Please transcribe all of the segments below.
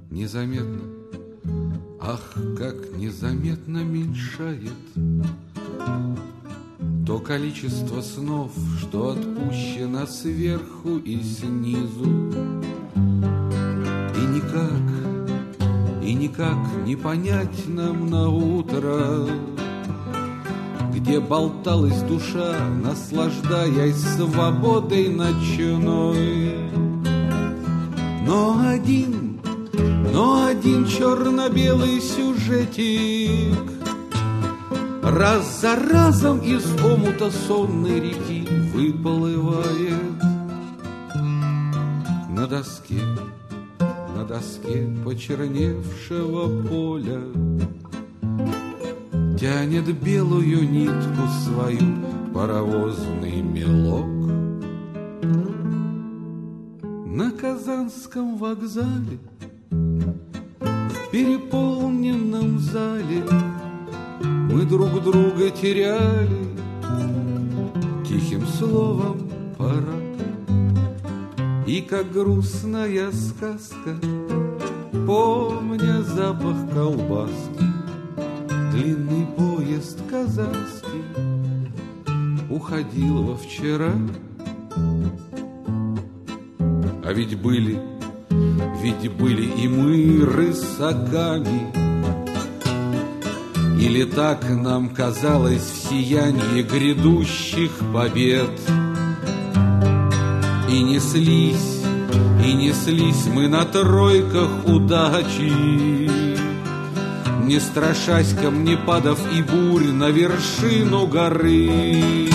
незаметно, ах, как незаметно меньшает то количество снов, что отпущено сверху и снизу. И никак не понять нам на утро, где болталась душа, наслаждаясь свободой ночной. Но один черно-белый сюжетик раз за разом из омута сонной реки выплывает на доске почерневшего поля, тянет белую нитку свою паровозный мелок. На Казанском вокзале, в переполненном зале, мы друг друга теряли, тихим словом пора. И как грустная сказка, помня запах колбаски, длинный поезд казанский уходил во вчера. А ведь были и мы рысаками, или так нам казалось в сиянии грядущих побед. И неслись мы на тройках удачи, не страшась камнепадов и бурь на вершину горы.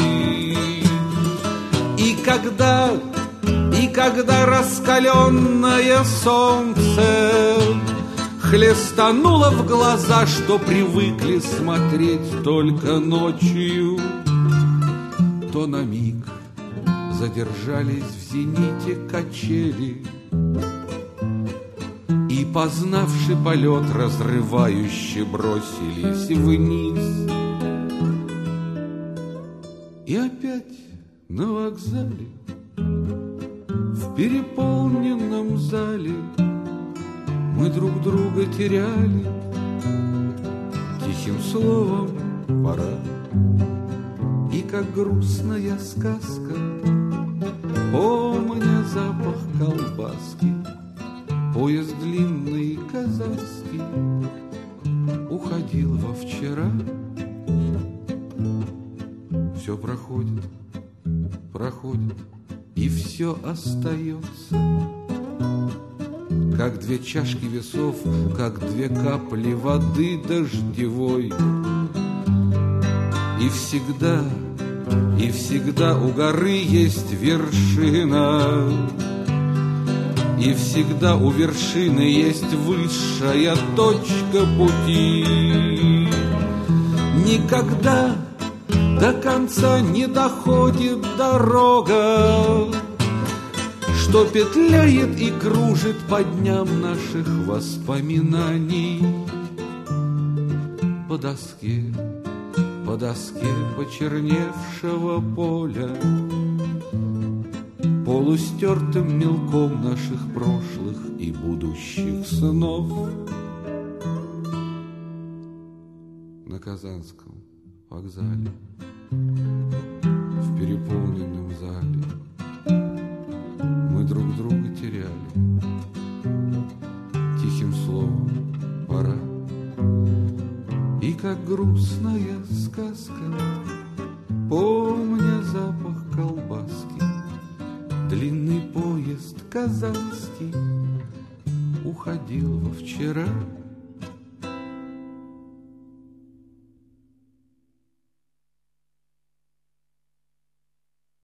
И когда раскаленное солнце хлестануло в глаза, что привыкли смотреть только ночью, то на миг задержались в зените качели, и, познавши полет разрывающий, бросились вниз. И опять на вокзале, в переполненном зале, мы друг друга теряли, тихим словом пора. И как грустная сказка, помня запах колбаски, поезд длинный казанский уходил во вчера. Все проходит, и все остается, как две чашки весов, как две капли воды дождевой. И всегда у горы есть вершина, и всегда у вершины есть высшая точка пути. Никогда до конца не доходит дорога, что петляет и кружит по дням наших воспоминаний. По доске почерневшего поля, полустертым мелком наших прошлых и будущих снов. На Казанском вокзале, в переполненном зале, мы друг друга теряли, тихим словом пора. И как грустная сказка, помня запах колбаски, длинный поезд казанский уходил во вчера.